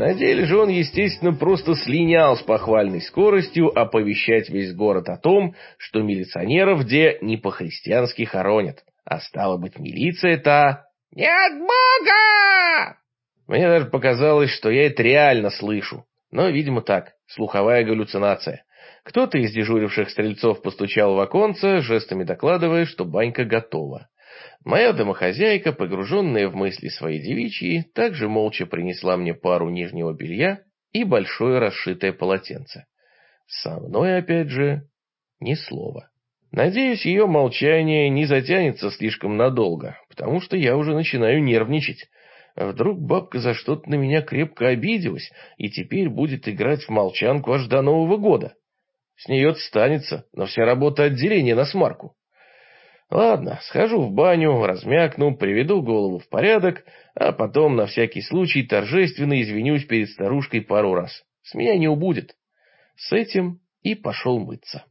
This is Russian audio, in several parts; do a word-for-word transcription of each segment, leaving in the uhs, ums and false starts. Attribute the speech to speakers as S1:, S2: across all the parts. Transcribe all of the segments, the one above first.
S1: На деле же он, естественно, просто слинял с похвальной скоростью оповещать весь город о том, что милиционеров где не по-христиански хоронят, а стало быть, милиция-то не от Бога! Мне даже показалось, что я это реально слышу, но, видимо, так, слуховая галлюцинация. Кто-то из дежуривших стрельцов постучал в оконце, жестами докладывая, что банька готова. Моя домохозяйка, погруженная в мысли свои девичьи, также молча принесла мне пару нижнего белья и большое расшитое полотенце. Со мной, опять же, ни слова. Надеюсь, ее молчание не затянется слишком надолго, потому что я уже начинаю нервничать. Вдруг бабка за что-то на меня крепко обиделась и теперь будет играть в молчанку аж до Нового года. С нее станется, но вся работа отделения на смарку. Ладно, схожу в баню, размякну, приведу голову в порядок, а потом на всякий случай торжественно извинюсь перед старушкой пару раз. С меня не убудет. С этим и пошел мыться.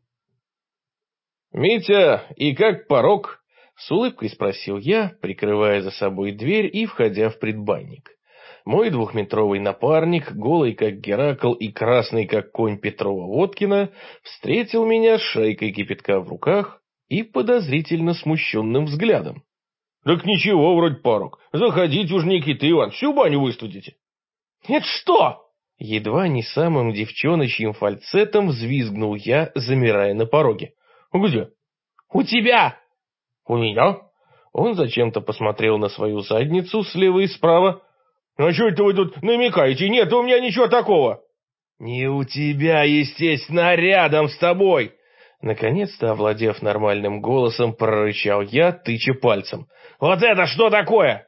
S1: «Митя, и как порог?» — с улыбкой спросил я, прикрывая за собой дверь и входя в предбанник. Мой двухметровый напарник, голый как Геракл и красный как конь Петрова-Водкина, встретил меня с шайкой кипятка в руках и подозрительно смущенным взглядом. «Так ничего, вроде порог. Заходите уж, Никита Иван, всю баню выстудите». «Это что?» Едва не самым девчоночьим фальцетом взвизгнул я, замирая на пороге. «Где?» «У тебя!» «У меня?» Он зачем-то посмотрел на свою задницу слева и справа. «А что это вы тут намекаете? Нет, у меня ничего такого!» «Не у тебя, естественно, а рядом с тобой!» Наконец-то, овладев нормальным голосом, прорычал я, тыча пальцем. «Вот это что такое?»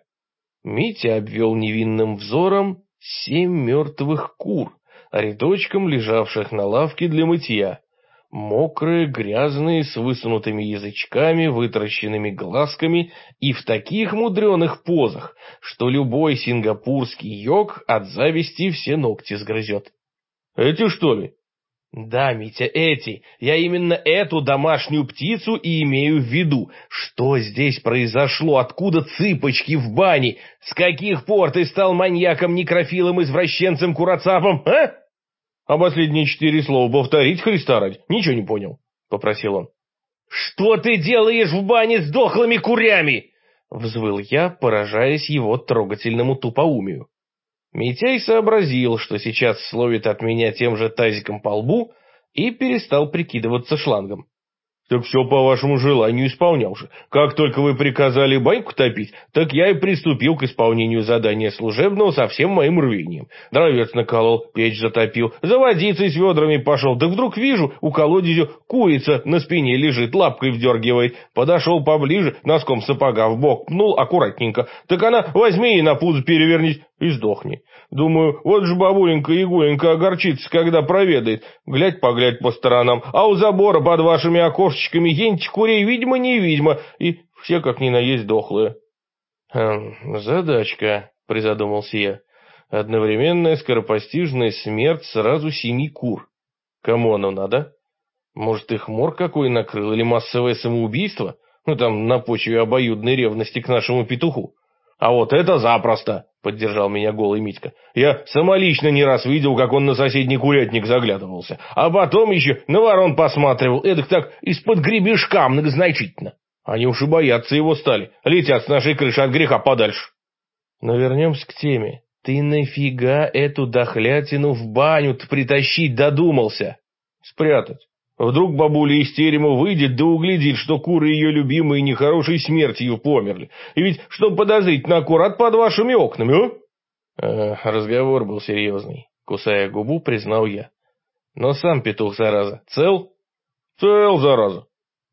S1: Митя обвел невинным взором семь мертвых кур, рядочком лежавших на лавке для мытья. Мокрые, грязные, с высунутыми язычками, вытаращенными глазками и в таких мудреных позах, что любой сингапурский йог от зависти все ногти сгрызет. «Эти, что ли?» «Да, Митя, эти. Я именно эту домашнюю птицу и имею в виду. Что здесь произошло? Откуда цыпочки в бане? С каких пор ты стал маньяком, некрофилом, извращенцем, курацапом, а?» «А последние четыре слова повторить, Христа ради? Ничего не понял», — попросил он. «Что ты делаешь в бане с дохлыми курями?» — взвыл я, поражаясь его трогательному тупоумию. Митяй сообразил, что сейчас словит от меня тем же тазиком по лбу, и перестал прикидываться шлангом. «Так все по вашему желанию исполнял же. Как только вы приказали баньку топить, так я и приступил к исполнению задания служебного со всем моим рвением. Дровец наколол, печь затопил, за водицей с ведрами пошел. Да вдруг вижу, у колодезю курица на спине лежит, лапкой вдергивает. Подошел поближе, носком сапога в бок пнул аккуратненько. Так она возьми и на пузо перевернись и сдохни. Думаю, вот же бабуленька-ягуленька огорчится, когда проведает. Глядь-поглядь по сторонам, а у забора под вашими окошечками ентих курей видимо-невидимо, и все как ни на есть дохлые». «Хм, задачка», — призадумался я. «Одновременная скоропостижная смерть сразу семи кур. Кому оно надо? Может, их мор какой накрыл или массовое самоубийство? Ну, там, на почве обоюдной ревности к нашему петуху». «А вот это запросто», — поддержал меня голый Митька. «Я самолично не раз видел, как он на соседний курятник заглядывался, а потом еще на ворон посматривал, эдак так из-под гребешка многозначительно. Они уж и бояться его стали, летят с нашей крыши от греха подальше». Но вернемся к теме. Ты нафига эту дохлятину в баню-то притащить додумался? Спрятать. Вдруг бабуля из терема выйдет да углядит, что куры ее любимые нехорошей смертью померли. И ведь что подозрительно аккурат под вашими окнами, а? Э, разговор был серьезный. Кусая губу, признал я. Но сам петух, зараза, цел? Цел, зараза.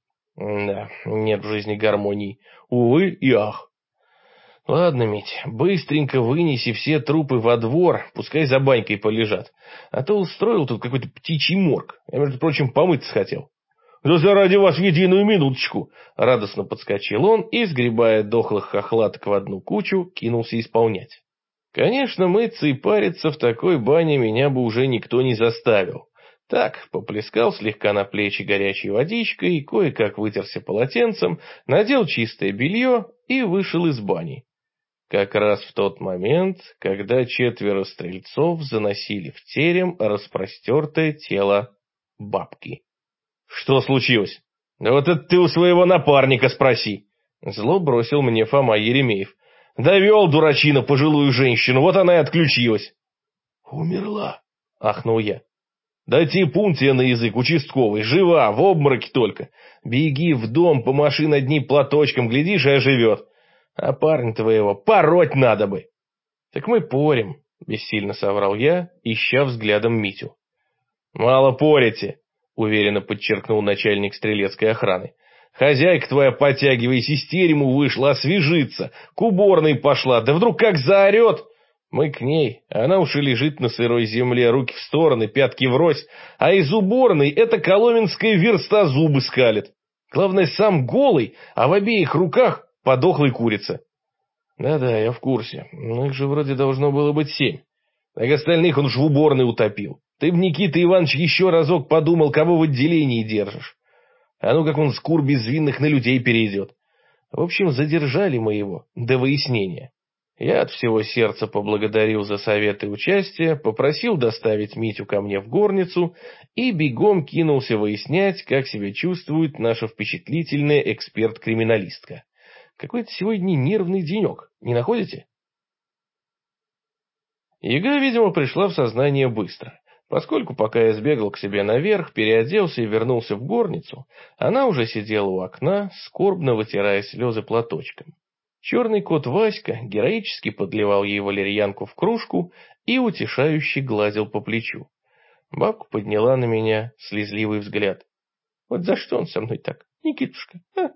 S1: Да, нет в жизни гармонии. Увы и ах. Ладно, Мить, быстренько вынеси все трупы во двор, пускай за банькой полежат. А то устроил тут какой-то птичий морг. Я, между прочим, помыться хотел. Да заради вас в единую минуточку. Радостно подскочил он и, сгребая дохлых хохлаток в одну кучу, кинулся исполнять. Конечно, мыться и париться в такой бане меня бы уже никто не заставил. Так, поплескал слегка на плечи горячей водичкой, кое-как вытерся полотенцем, надел чистое белье и вышел из бани. как раз в тот момент, когда четверо стрельцов заносили в терем распростертое тело бабки. «Что случилось?» «Да вот это ты у своего напарника спроси!» Зло бросил мне Фома Еремеев. «Довел, дурачина, пожилую женщину, вот она и отключилась». «Умерла», — ахнул я. «Да типун тебе на язык, участковый, жива, в обмороке только. Беги в дом, помаши над ней платочком, глядишь, и оживет. А парня твоего пороть надо бы». «Так мы порем», — бессильно соврал я, ища взглядом Митю. «Мало порите», — уверенно подчеркнул начальник стрелецкой охраны. «Хозяйка твоя, подтягиваясь, из терему вышла, освежиться, к уборной пошла, да вдруг как заорет!» Мы к ней, она уж и лежит на сырой земле, руки в стороны, пятки врозь, а из уборной эта коломенская верста зубы скалит. Главное, сам голый, а в обеих руках подохлая курица. Да-да, я в курсе, но их же вроде должно было быть семь. Так остальных он уж в уборной утопил. Ты б, Никита Иванович, еще разок подумал, кого в отделении держишь. А ну как он с кур безвинных на людей перейдет. В общем, задержали мы его до выяснения. Я от всего сердца поблагодарил за совет и участие, попросил доставить Митю ко мне в горницу и бегом кинулся выяснять, как себя чувствует наша впечатлительная эксперт-криминалистка. Какой-то сегодня нервный денек, не находите? Яга, видимо, пришла в сознание быстро, поскольку пока я сбегал к себе наверх, переоделся и вернулся в горницу, она уже сидела у окна, скорбно вытирая слезы платочком. Черный кот Васька героически подливал ей валерьянку в кружку и утешающе гладил по плечу. Бабка подняла на меня слезливый взгляд. «Вот за что он со мной так, Никитушка, а?»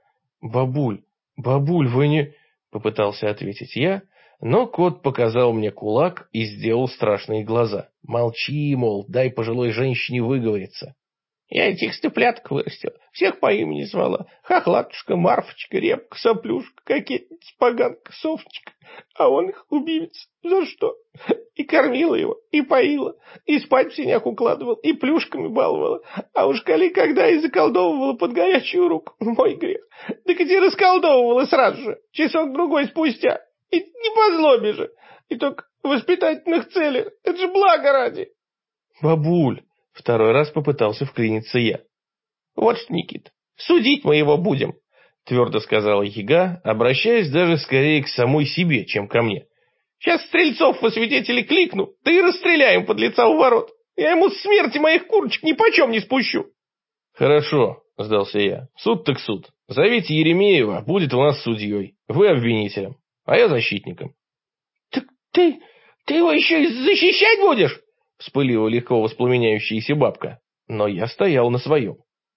S1: «Бабуль, бабуль, вы не...» — попытался ответить я, но кот показал мне кулак и сделал страшные глаза. «Молчи, мол, дай пожилой женщине выговориться». «Я этих цыпляток вырастила, всех по имени звала. Хохлатушка, Марфочка, Репка, Соплюшка, Кокетница, Поганка, Софочка. А он их убивец. За что? И кормила его, и поила, и спать в сенях укладывал, и плюшками баловала. А уж коли когда и заколдовывала под горячую руку, мой грех. Так и расколдовывала сразу же, часок-другой спустя. И не по злобе же, и только в воспитательных целях. Это же благо ради». «Бабуль!» — второй раз попытался вклиниться я. «Вот что, Никит, судить мы его будем», — твердо сказала Яга, обращаясь даже скорее к самой себе, чем ко мне. «Сейчас стрельцов во свидетели кликну, да и расстреляем подлеца у ворот. Я ему смерти моих курочек нипочем не спущу». «Хорошо», — сдался я, — «суд так суд. Зовите Еремеева, будет у нас судьей. Вы обвинителем, а я защитником». «Так ты, ты его еще и защищать будешь?» — вспылила легко воспламеняющаяся бабка. Но я стоял на своем.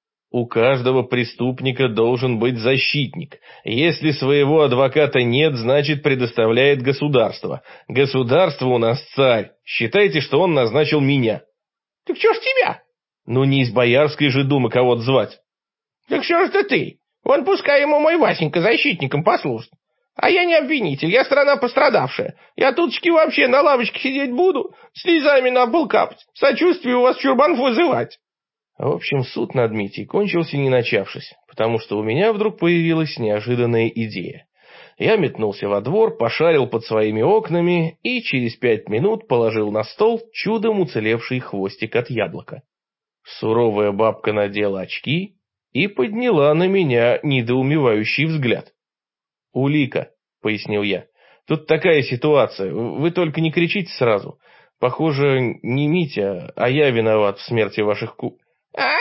S1: У каждого преступника должен быть защитник. Если своего адвоката нет, значит предоставляет государство. Государство у нас царь. Считайте, что он назначил меня. Так что ж тебя? Ну не из Боярской же думы кого-то звать. Так что ж это ты? Вон пускай ему мой Васенька защитником послужит. А я не обвинитель, я сторона пострадавшая. Я туточки вообще на лавочке сидеть буду, слезами на пол капать, сочувствие у вас чурбан вызывать. В общем, суд над Митей кончился не начавшись, потому что у меня вдруг появилась неожиданная идея. Я метнулся во двор, пошарил под своими окнами и через пять минут положил на стол чудом уцелевший хвостик от яблока. Суровая бабка надела очки и подняла на меня недоумевающий взгляд. «Улика», — пояснил я. «Тут такая ситуация, вы только не кричите сразу. Похоже, не Митя, а я виноват в смерти ваших ку...» «А-а-а!»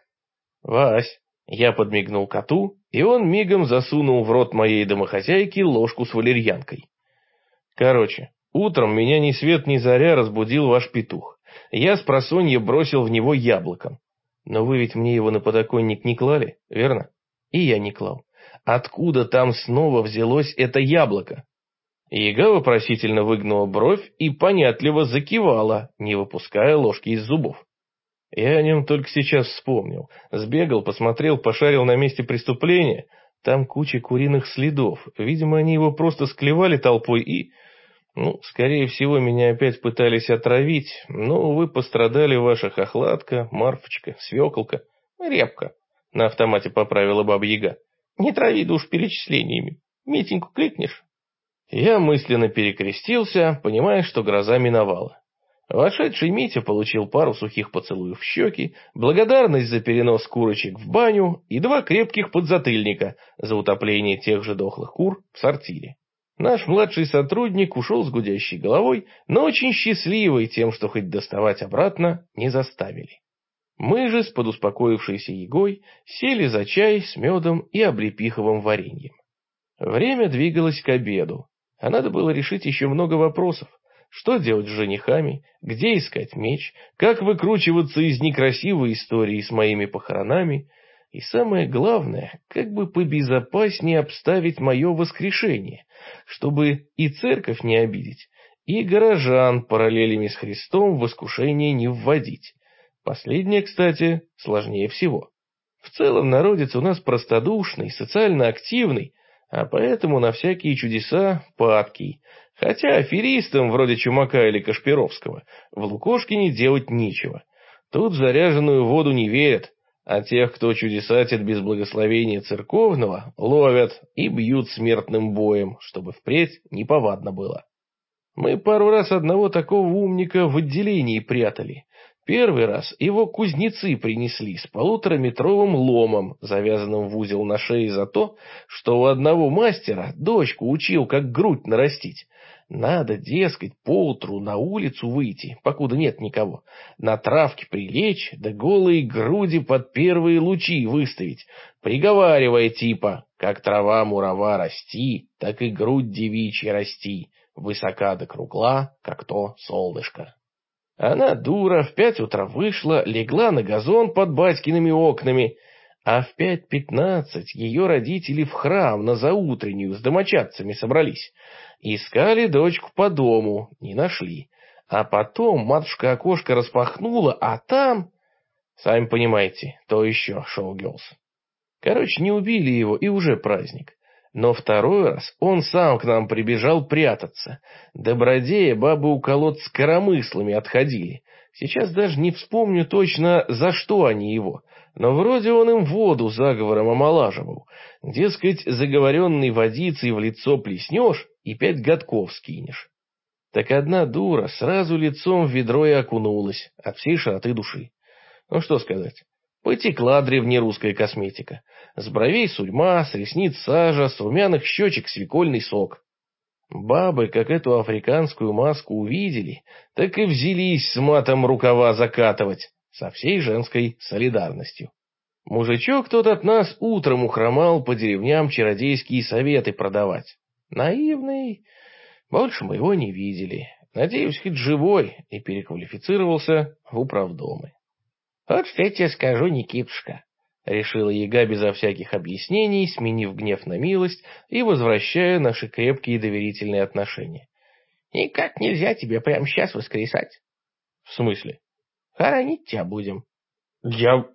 S1: «Вась», — я подмигнул коту, и он мигом засунул в рот моей домохозяйки ложку с валерьянкой. «Короче, утром меня ни свет ни заря разбудил ваш петух. Я спросонья бросил в него яблоком. Но вы ведь мне его на подоконник не клали, верно? И я не клал. Откуда там снова взялось это яблоко?» Яга вопросительно выгнула бровь и понятливо закивала, не выпуская ложки из зубов. Я о нем только сейчас вспомнил. Сбегал, посмотрел, пошарил на месте преступления. Там куча куриных следов. Видимо, они его просто склевали толпой и... Ну, скорее всего, меня опять пытались отравить. Но, увы, пострадали ваша хохлатка, Марфочка, свеколка, Репка. На автомате поправила баба Яга. «Не трави душ перечислениями. Митеньку кликнешь?» Я мысленно перекрестился, понимая, что гроза миновала. Вошедший Митя получил пару сухих поцелуев в щеки, благодарность за перенос курочек в баню и два крепких подзатыльника за утопление тех же дохлых кур в сортире. Наш младший сотрудник ушел с гудящей головой, но очень счастливый тем, что хоть доставать обратно не заставили. Мы же с подуспокоившейся Егой сели за чай с медом и облепиховым вареньем. Время двигалось к обеду, а надо было решить еще много вопросов. Что делать с женихами, где искать меч, как выкручиваться из некрасивой истории с моими похоронами, и самое главное, как бы побезопаснее обставить мое воскрешение, чтобы и церковь не обидеть, и горожан параллелями с Христом в искушение не вводить. Последнее, кстати, сложнее всего. В целом народец у нас простодушный, социально активный, а поэтому на всякие чудеса падкий. Хотя аферистам, вроде Чумака или Кашпировского, в Лукошкине делать нечего. Тут в заряженную воду не верят, а тех, кто чудесатит без благословения церковного, ловят и бьют смертным боем, чтобы впредь неповадно было. Мы пару раз одного такого умника в отделении прятали. Первый раз его кузнецы принесли с полутораметровым ломом, завязанным в узел на шее за то, что у одного мастера дочку учил, как грудь нарастить. Надо, дескать, поутру на улицу выйти, покуда нет никого, на травке прилечь, да голые груди под первые лучи выставить, приговаривая типа, как трава мурава расти, так и грудь девичья расти, высока да кругла, как то солнышко. Она, дура, в пять утра вышла, легла на газон под батькиными окнами, а в пять пятнадцать ее родители в храм на заутреннюю с домочадцами собрались. Искали дочку по дому, не нашли. А потом матушка окошко распахнула, а там... Сами понимаете, то еще шоу-герлс. Короче, не убили его, и уже праздник. Но второй раз он сам к нам прибежал прятаться. Добродея бабы у колод с коромыслами отходили. Сейчас даже не вспомню точно, за что они его. Но вроде он им воду заговором омолаживал. Дескать, заговоренной водицей в лицо плеснешь и пять годков скинешь. Так одна дура сразу лицом в ведро и окунулась от всей широты души. Ну что сказать. Потекла древнерусская косметика. С бровей сурьма, с ресниц сажа, с румяных щечек свекольный сок. Бабы, как эту африканскую маску увидели, так и взялись с матом рукава закатывать, со всей женской солидарностью. Мужичок тот от нас утром ухромал по деревням чародейские советы продавать. Наивный. Больше мы его не видели. Надеюсь, хоть живой, и переквалифицировался в управдомы. «Вот что я тебе скажу, Никитушка», — решила Яга безо всяких объяснений, сменив гнев на милость и возвращая наши крепкие доверительные отношения. «Никак нельзя тебе прямо сейчас воскресать». «В смысле?» «Хоронить тебя будем». «Я...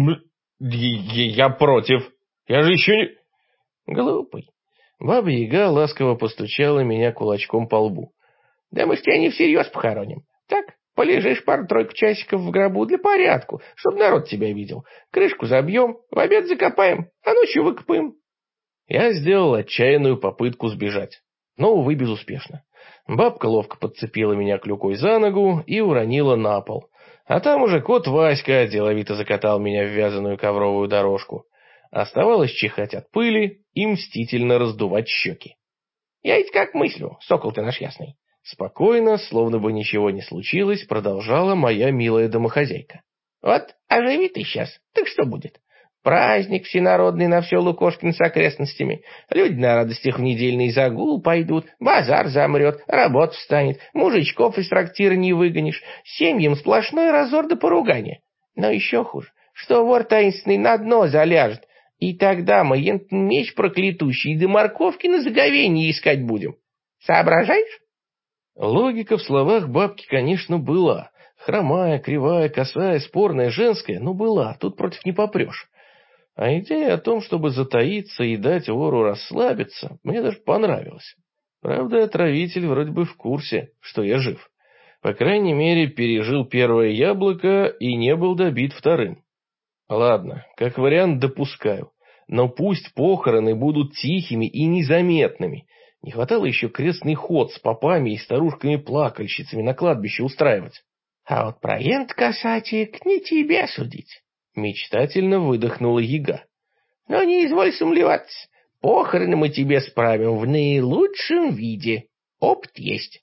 S1: я, я против. Я же еще не...» «Глупый». Баба Яга ласково постучала меня кулачком по лбу. «Да мы ж тебя не всерьез похороним. Так, полежишь пару-тройку часиков в гробу для порядку, чтобы народ тебя видел. Крышку забьем, в обед закопаем, а ночью выкопаем». Я сделал отчаянную попытку сбежать, но, увы, безуспешно. Бабка ловко подцепила меня клюкой за ногу и уронила на пол. А там уже кот Васька деловито закатал меня в вязаную ковровую дорожку. Оставалось чихать от пыли и мстительно раздувать щеки. «Я ведь как мыслю, сокол ты наш ясный». Спокойно, словно бы ничего не случилось, продолжала моя милая домохозяйка. «Вот оживи ты сейчас, так что будет? Праздник всенародный на все Лукошкин с окрестностями. Люди на радостях в недельный загул пойдут, базар замрет, работа встанет, мужичков из трактира не выгонишь, семьям сплошной разор да поругание. Но еще хуже, что вор таинственный на дно заляжет, и тогда мы ентн меч проклятущий да морковки на заговенье искать будем. Соображаешь?» Логика в словах бабки, конечно, была. Хромая, кривая, косая, спорная, женская, но была, тут против не попрешь. А идея о том, чтобы затаиться и дать вору расслабиться, мне даже понравилась. Правда, отравитель вроде бы в курсе, что я жив. По крайней мере, пережил первое яблоко и не был добит вторым. Ладно, как вариант допускаю, но пусть похороны будут тихими и незаметными. Не хватало еще крестный ход с попами и старушками-плакальщицами на кладбище устраивать. А вот про ент, касатик, не тебе судить. Мечтательно выдохнула яга. Но не изволь сумлеваться. Похороны мы тебе справим в наилучшем виде. Опыт есть.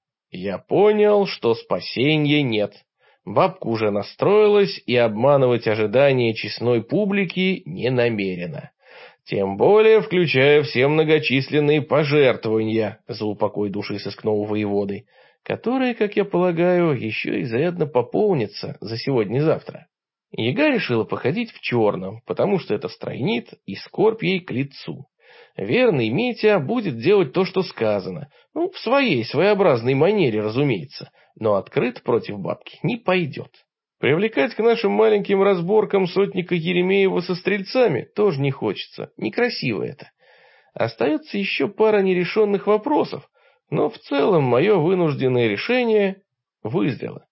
S1: Я понял, что спасения нет. Бабка уже настроилась и обманывать ожидания честной публики не намерена. Тем более, включая все многочисленные пожертвования за упокой души сыскного воеводы, которые, как я полагаю, еще изрядно пополнятся за сегодня-завтра. Яга решила походить в черном, потому что это стройнит и скорбь ей к лицу. Верный Митя будет делать то, что сказано, ну, в своей своеобразной манере, разумеется, но открыт против бабки не пойдет. Привлекать к нашим маленьким разборкам сотника Еремеева со стрельцами тоже не хочется, некрасиво это. Остается еще пара нерешенных вопросов, но в целом мое вынужденное решение вызрело.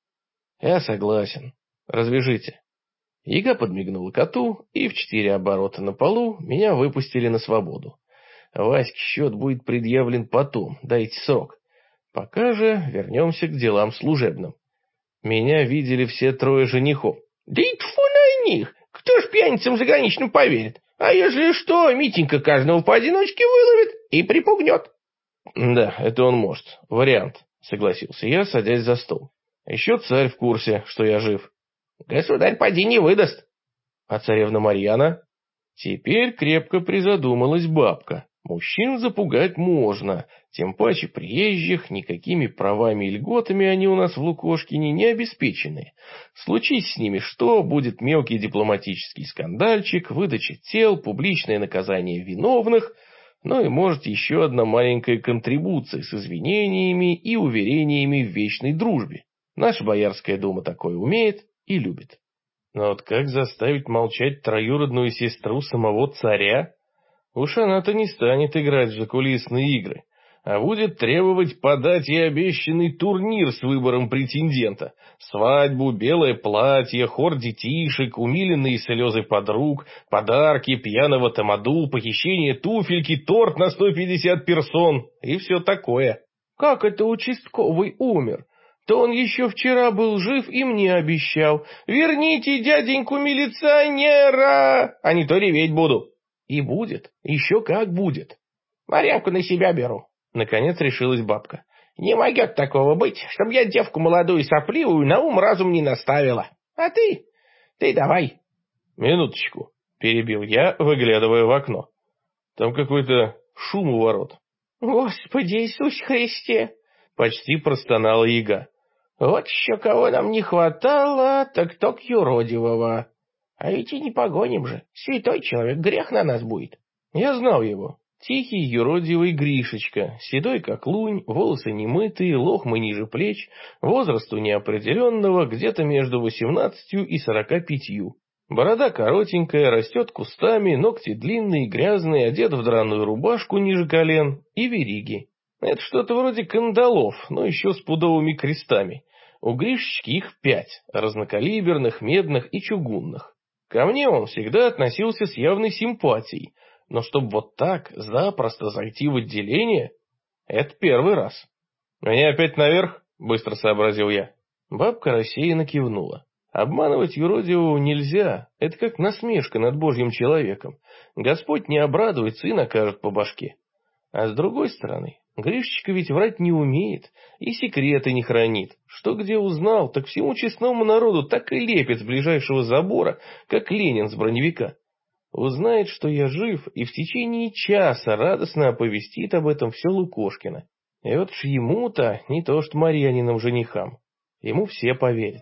S1: Я согласен. Развяжите. Яга подмигнула коту, и в четыре оборота на полу меня выпустили на свободу. Ваське счет будет предъявлен потом, дайте срок. Пока же вернемся к делам служебным. Меня видели все трое женихов. Да и тьфу на них! Кто ж пьяницам заграничным поверит? А если что, Митенька каждого поодиночке выловит и припугнет. Да, это он может. Вариант, согласился я, садясь за стол. Еще царь в курсе, что я жив. Государь поди не выдаст. А царевна Марьяна? Теперь крепко призадумалась бабка. Мужчин запугать можно, тем паче приезжих, никакими правами и льготами они у нас в Лукошкине не обеспечены. Случись с ними что, будет мелкий дипломатический скандальчик, выдача тел, публичное наказание виновных, ну и может еще одна маленькая контрибуция с извинениями и уверениями в вечной дружбе. Наша Боярская дума такое умеет и любит. Но вот как заставить молчать троюродную сестру самого царя? Уж она-то не станет играть в закулисные игры, а будет требовать подать ей обещанный турнир с выбором претендента. Свадьбу, белое платье, хор детишек, умиленные слезы подруг, подарки, пьяного тамаду, похищение туфельки, торт на сто пятьдесят персон и все такое. Как это участковый умер? То он еще вчера был жив и мне обещал. Верните дяденьку милиционера, а не то реветь буду. И будет, еще как будет. Марьянку на себя беру. Наконец решилась бабка. Не могет такого быть, чтобы я девку молодую и сопливую на ум-разум не наставила. А ты, ты давай. Минуточку, перебил я, выглядывая в окно. Там какой-то шум у ворот. Господи Иисусе Христе! Почти простонала яга. Вот еще кого нам не хватало, так только юродивого. А ведь и не погоним же. Святой человек, грех на нас будет. Я знал его. Тихий, юродивый Гришечка, седой как лунь, волосы немытые, лохмы ниже плеч, возрасту неопределенного, где-то между восемнадцатью и сорока пятью. Борода коротенькая, растет кустами, ногти длинные, грязные, одет в драную рубашку ниже колен и вериги. Это что-то вроде кандалов, но еще с пудовыми крестами. У Гришечки их пять, разнокалиберных, медных и чугунных. Ко мне он всегда относился с явной симпатией, но чтобы вот так запросто зайти в отделение, это первый раз. «Меня опять наверх?» — быстро сообразил я. Бабка рассеянно кивнула. Обманывать юродивого нельзя, это как насмешка над Божьим человеком. Господь не обрадуется и накажет по башке. А с другой стороны, Гришечка ведь врать не умеет и секреты не хранит. Что где узнал, так всему честному народу так и лепит с ближайшего забора, как Ленин с броневика. Узнает, что я жив, и в течение часа радостно оповестит об этом все Лукошкино. И вот ж ему-то не то что Марьяниным женихам. Ему все поверят.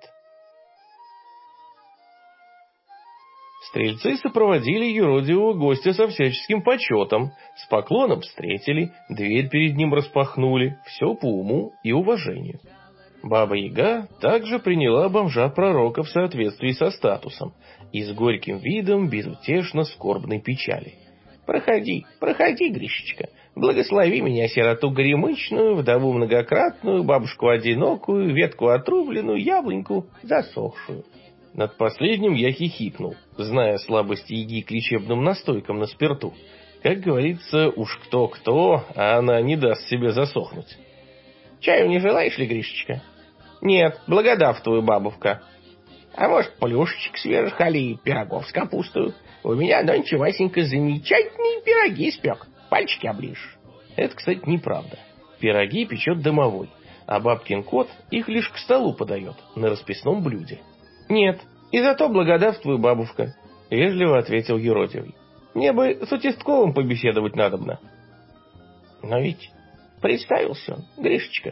S1: Стрельцы сопроводили юродивого гостя со всяческим почетом, с поклоном встретили, дверь перед ним распахнули, все по уму и уважению. Баба-яга также приняла бомжа-пророка в соответствии со статусом и с горьким видом безутешно скорбной печали. «Проходи, проходи, Гришечка, благослови меня, сироту горемычную, вдову многократную, бабушку одинокую, ветку отрубленную, яблоньку засохшую». Над последним я хихикнул, зная слабость яги к лечебным настойкам на спирту. Как говорится, уж кто-кто, а она не даст себе засохнуть.
S2: Чаю не желаешь ли, Гришечка?
S3: Нет, благодавствую, бабушка.
S2: А может, плюшечек свежих али пирогов с капустой? У меня нонче Васенька замечательные пироги испек. Пальчики оближешь.
S1: Это, кстати, неправда. Пироги печет домовой, а бабкин кот их лишь к столу подает на расписном блюде.
S3: Нет, и зато благодарствую, бабушка,
S1: — вежливо ответил юродивый.
S3: Мне бы с участковым побеседовать надобно.
S2: Но ведь представился он, Гришечка.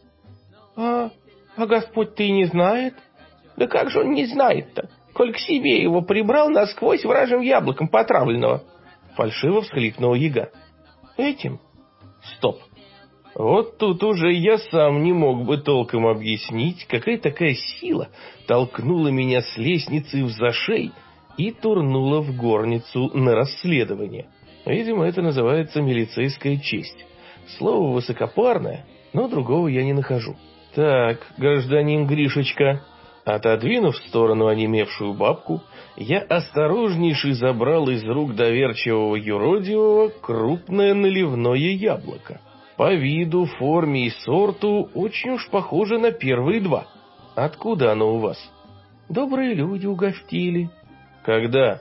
S3: А, а Господь-то и не знает?
S2: Да как же он не знает-то? Коль к себе его прибрал насквозь вражьим яблоком потравленного.
S1: Фальшиво всхлипнул яга.
S3: Этим?
S1: Стоп. Вот тут уже я сам не мог бы толком объяснить, какая такая сила толкнула меня с лестницы в зашей и турнула в горницу на расследование. Видимо, это называется милицейская честь. Слово высокопарное, но другого я не нахожу. Так, гражданин Гришечка, отодвинув в сторону онемевшую бабку, я осторожнейший забрал из рук доверчивого юродивого крупное наливное яблоко. По виду, форме и сорту очень уж похоже на первые два. Откуда оно у вас?
S3: Добрые люди угостили.
S1: Когда?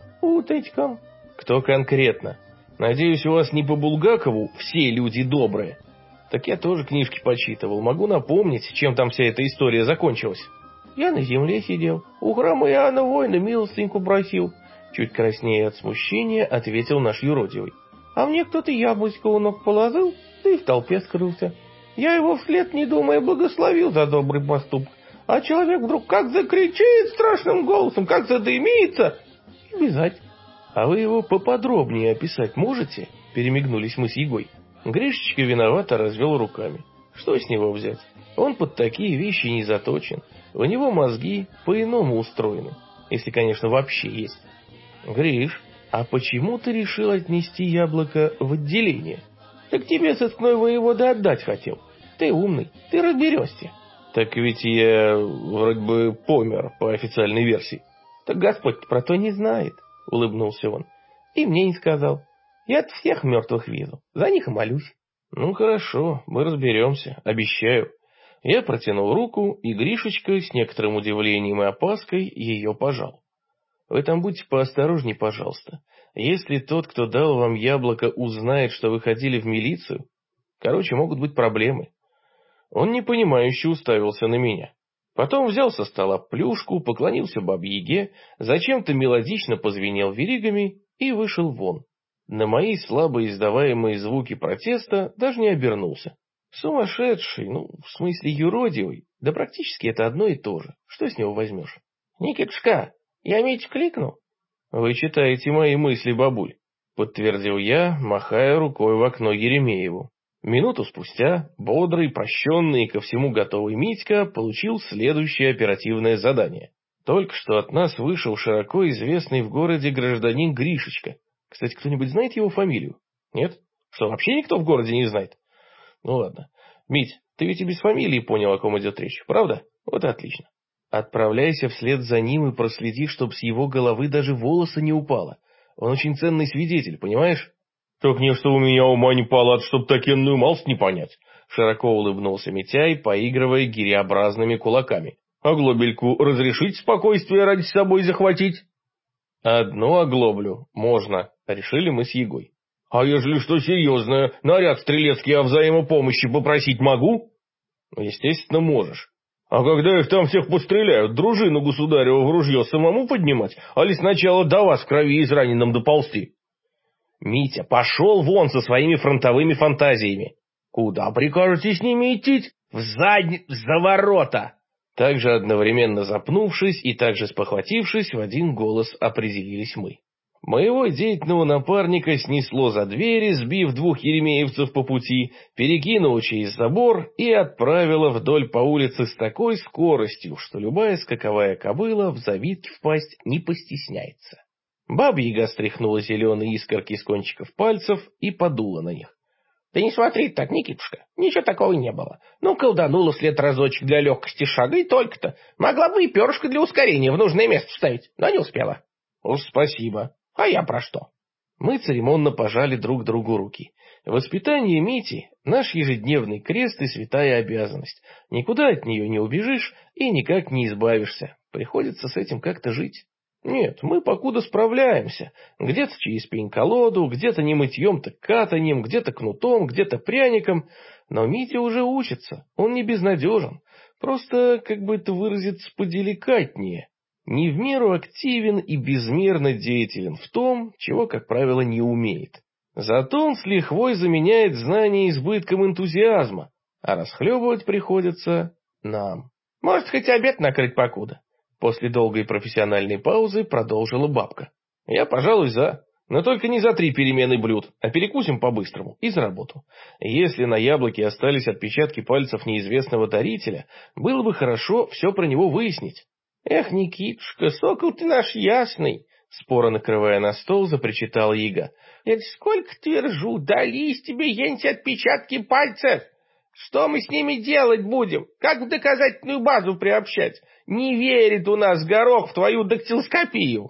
S3: Уточком.
S1: Кто конкретно? Надеюсь, у вас не по Булгакову все люди добрые. Так я тоже книжки почитывал. Могу напомнить, чем там вся эта история закончилась.
S3: Я на земле сидел. У храма Иоанна воина милостыньку просил.
S1: Чуть краснее от смущения ответил наш юродивый.
S3: А мне кто-то яблочко у ног положил, да и в толпе скрылся. Я его вслед, не думая, благословил за добрый поступок. А человек вдруг как закричит страшным голосом, как задымится, и бежать.
S1: А вы его поподробнее описать можете? Перемигнулись мы с Егой. Гришечка виновато развел руками. Что с него взять? Он под такие вещи не заточен. У него мозги по-иному устроены. Если, конечно, вообще есть. Гриш, а почему ты решил отнести яблоко в отделение?
S3: Так тебе сыскной воевода отдать хотел. Ты умный, ты разберешься.
S1: Так ведь я вроде бы помер по официальной версии.
S3: Так Господь про то не знает, улыбнулся он. И мне не сказал. Я от всех мертвых вижу, за них и молюсь.
S1: Ну хорошо, мы разберемся, обещаю. Я протянул руку, и Гришечка с некоторым удивлением и опаской ее пожал. Вы там будьте поосторожней, пожалуйста. Если тот, кто дал вам яблоко, узнает, что вы ходили в милицию, короче, могут быть проблемы. Он непонимающе уставился на меня. Потом взял со стола плюшку, поклонился бабе-яге, зачем-то мелодично позвенел веригами и вышел вон. На мои слабо издаваемые звуки протеста даже не обернулся. Сумасшедший, ну, в смысле юродивый, да практически это одно и то же. Что с него возьмешь?
S2: Никитушка, я Митю кликнул.
S1: Вы читаете мои мысли, бабуль, подтвердил я, махая рукой в окно Еремееву. Минуту спустя бодрый, прощенный и ко всему готовый Митька получил следующее оперативное задание. Только что от нас вышел широко известный в городе гражданин Гришечка. Кстати, кто-нибудь знает его фамилию? Нет? Что, вообще никто в городе не знает? Ну ладно. Мить, ты ведь и без фамилии понял, о ком идет речь, правда? Вот и отлично. Отправляйся вслед за ним и проследи, чтоб с его головы даже волоса не упало. Он очень ценный свидетель, понимаешь?
S3: Так не, что у меня ума не палат, чтоб такенную малость не понять.
S1: Широко улыбнулся Митяй, поигрывая гиреобразными кулаками.
S3: А глобельку разрешить спокойствие ради собой захватить?
S1: Одну оглоблю можно, решили мы с Егой.
S3: А ежели что серьезное, наряд стрелецкий о взаимопомощи попросить могу?
S1: Естественно, можешь.
S3: А когда их там всех постреляют, дружину государева в ружье самому поднимать, али сначала до вас в крови израненным доползти?
S1: Митя, пошел вон со своими фронтовыми фантазиями.
S3: Куда прикажете с ними идти?
S1: В задницу, за ворота! Также одновременно запнувшись и также спохватившись, в один голос определились мы. Моего деятельного напарника снесло за двери, сбив двух еремеевцев по пути, перекинуло через забор и отправило вдоль по улице с такой скоростью, что любая скаковая кобыла в завитки впасть не постесняется. Баба-яга стряхнула зеленые искорки с кончиков пальцев и подула на них.
S2: — Да не смотри так, Никитушка, ничего такого не было. Ну, колданула вслед разочек для легкости шага и только-то. Могла бы и перышко для ускорения в нужное место вставить, но не успела.
S1: — Уж спасибо.
S2: А я про что?
S1: Мы церемонно пожали друг другу руки. Воспитание Мити — наш ежедневный крест и святая обязанность. Никуда от нее не убежишь и никак не избавишься. Приходится с этим как-то жить. Нет, мы покуда справляемся. Где-то через пень-колоду, где-то не мытьем, так катаньем, где-то кнутом, где-то пряником. Но Митя уже учится, он не безнадежен. Просто, как бы это выразиться поделикатнее, не в меру активен и безмерно деятелен в том, чего, как правило, не умеет. Зато он с лихвой заменяет знания избытком энтузиазма, а расхлебывать приходится нам. Может, хоть обед накрыть покуда? После долгой профессиональной паузы продолжила бабка. Я, пожалуй, за. Но только не за три перемены блюд, а перекусим по-быстрому и за работу. Если на яблоке остались отпечатки пальцев неизвестного дарителя, было бы хорошо все про него выяснить. Эх, Никитушка, сокол ты наш ясный, споро накрывая на стол, запричитала Яга. Это сколько твержу, дались тебе эти отпечатки пальцев. Что мы с ними делать будем? Как в доказательную базу приобщать? Не верит у нас горох в твою дактилоскопию.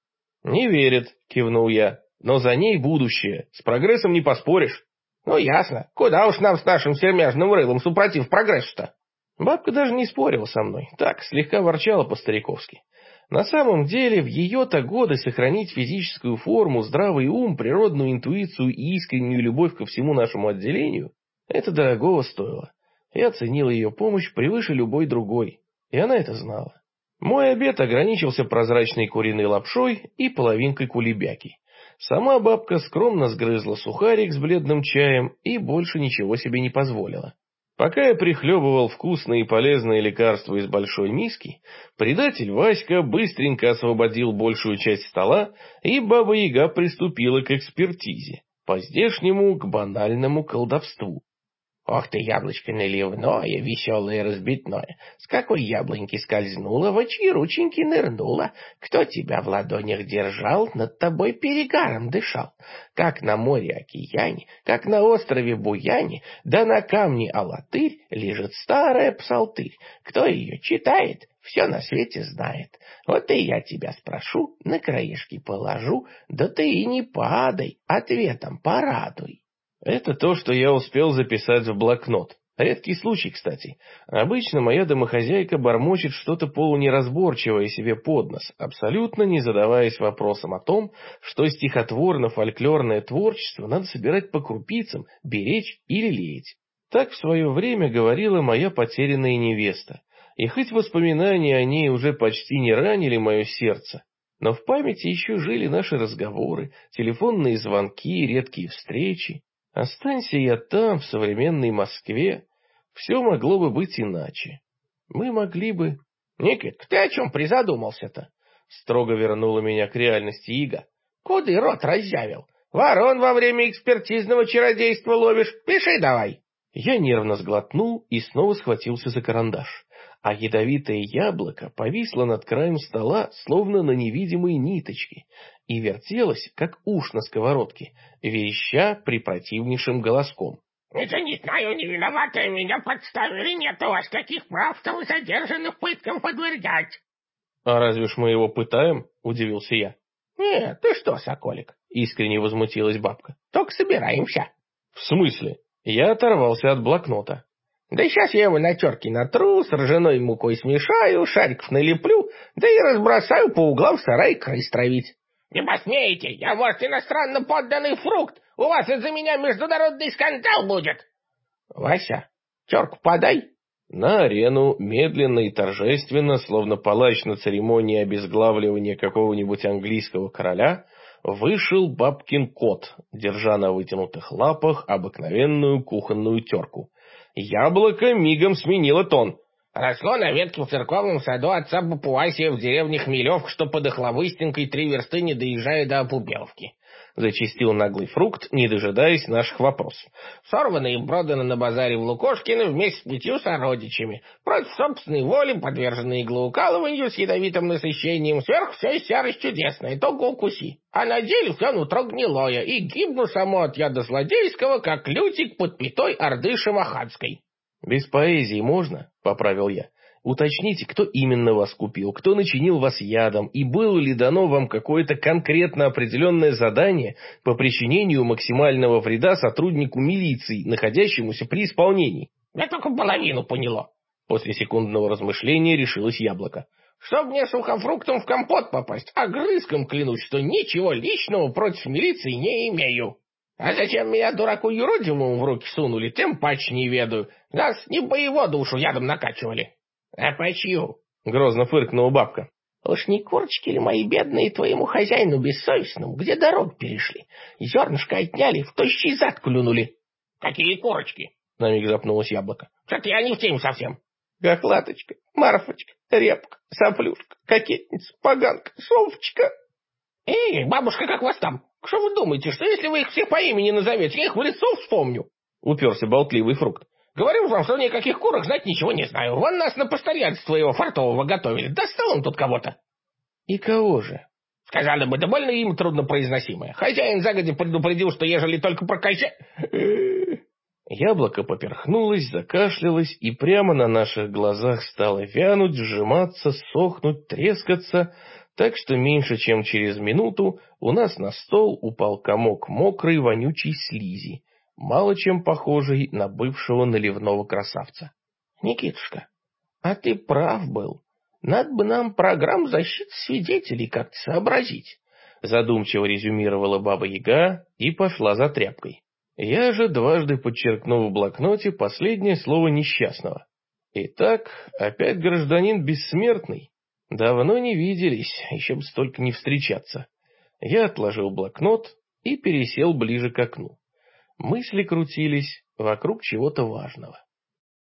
S1: Не верит, кивнул я, но за ней будущее, с прогрессом не поспоришь. Ну ясно, куда уж нам с нашим сермяжным рылом супротив прогресса-то? Бабка даже не спорила со мной, так, слегка ворчала по-стариковски. На самом деле, в ее-то годы сохранить физическую форму, здравый ум, природную интуицию и искреннюю любовь ко всему нашему отделению — это дорогого стоило. Я ценил ее помощь превыше любой другой, и она это знала. Мой обед ограничился прозрачной куриной лапшой и половинкой кулебяки. Сама бабка скромно сгрызла сухарик с бледным чаем и больше ничего себе не позволила. Пока я прихлебывал вкусные и полезные лекарства из большой миски, предатель Васька быстренько освободил большую часть стола, и Баба-Яга приступила к экспертизе, по-здешнему к банальному колдовству. Ох ты, яблочко наливное, веселое разбитное, с какой яблоньки скользнула, в чьи рученьки нырнула, кто тебя в ладонях держал, над тобой перегаром дышал, как на море-океане, как на острове Буяне, да на камне Алатырь лежит старая псалтырь, кто ее читает, все на свете знает. Вот и я тебя спрошу, на краешки положу, да ты и не падай, ответом порадуй. Это то, что я успел записать в блокнот. Редкий случай, кстати. Обычно моя домохозяйка бормочет что-то полунеразборчивое себе под нос, абсолютно не задаваясь вопросом о том, что стихотворно-фольклорное творчество надо собирать по крупицам, беречь или лелеять. Так в свое время говорила моя потерянная невеста. И хоть воспоминания о ней уже почти не ранили мое сердце, но в памяти еще жили наши разговоры, телефонные звонки, редкие встречи. Останься я там, в современной Москве, все могло бы быть иначе. Мы могли бы... — Никитка, ты о чем призадумался-то? — строго вернула меня к реальности Ига. — Куды рот разъявил? Ворон во время экспертизного чародейства ловишь? Пиши давай. Я нервно сглотнул и снова схватился за карандаш. А ядовитое яблоко повисло над краем стола, словно на невидимой ниточке, и вертелось, как уж на сковородке, веща припротивнейшим голоском. — Это не знаю, не виноватые меня подставили, нет у вас каких прав, чтобы задержанных пыткам подвергать. — А разве ж мы его пытаем? — удивился я. — Нет, ты что, соколик? — искренне возмутилась бабка. — Только собираемся. — В смысле? Я оторвался от блокнота. Да сейчас я его на терке натру, с ржаной мукой смешаю, шариков налеплю, да и разбросаю по углам сарай крыс травить. — Не посмеете, я, может, иностранно подданный фрукт, у вас из-за меня международный скандал будет. — Вася, терку подай. На арену медленно и торжественно, словно палач на церемонии обезглавливания какого-нибудь английского короля, вышел бабкин кот, держа на вытянутых лапах обыкновенную кухонную терку. Яблоко мигом сменило тон. Росло на ветке в церковном саду отца Папуасия в деревне Хмелевка, что под Охлобыстенкой три версты, не доезжая до Опубеловки. Зачистил наглый фрукт, не дожидаясь наших вопросов. Сорвано и продано на базаре в Лукошкино вместе с пятью сородичами. Против собственной воли, подвержены иглоукалыванию с ядовитым насыщением. Сверху все из серость чудесное, только укуси. А на деле все нутро гнилое, и гибну само от яда злодейского, как лютик под пятой орды шамаханской. — Без поэзии можно? — поправил я. Уточните, кто именно вас купил, кто начинил вас ядом, и было ли дано вам какое-то конкретно определенное задание по причинению максимального вреда сотруднику милиции, находящемуся при исполнении.
S2: Я только половину поняла.
S1: После секундного размышления решилось Яблоко.
S2: Чтоб мне сухофруктом в компот попасть, а грызком клянусь, что ничего личного против милиции не имею. А зачем меня дураку юродивому в руки сунули, тем паче не ведаю. Нас не по его душу ядом накачивали. А по чью?
S1: Грозно фыркнула бабка.
S2: Уж не корочки ли мои бедные твоему хозяину бессовестному, где дорогу перешли? Зернышко отняли, в тощий зад клюнули. Какие корочки?
S1: На миг запнулось Яблоко.
S2: Что-то я не в теме совсем.
S3: Гохлаточка, Марфочка, Репка, Соплюшка, Кокетница, Поганка, Совочка.
S2: Эй, бабушка, как вас там? Что вы думаете, что если вы их всех по имени назовете, я их в лицо вспомню?
S1: Уперся болтливый Фрукт.
S2: Говорю вам, что никаких курок знать ничего не знаю. Вон нас на постояльство твоего фартового готовили. Достал он тут кого-то.
S1: И кого же?
S2: Сказали бы, да больно им труднопроизносимое. Хозяин загодя предупредил, что ежели только прокачать...
S1: Яблоко поперхнулось, закашлялось и прямо на наших глазах стало вянуть, сжиматься, сохнуть, трескаться, так что меньше чем через минуту у нас на стол упал комок мокрой вонючей слизи, мало чем похожий на бывшего наливного красавца.
S2: — Никитушка, а ты прав был. Надо бы нам программу защиты свидетелей как-то сообразить,
S1: — задумчиво резюмировала Баба-Яга и пошла за тряпкой. Я же дважды подчеркнул в блокноте последнее слово несчастного. Итак, опять гражданин бессмертный. Давно не виделись, еще бы столько не встречаться. Я отложил блокнот и пересел ближе к окну. Мысли крутились вокруг чего-то важного.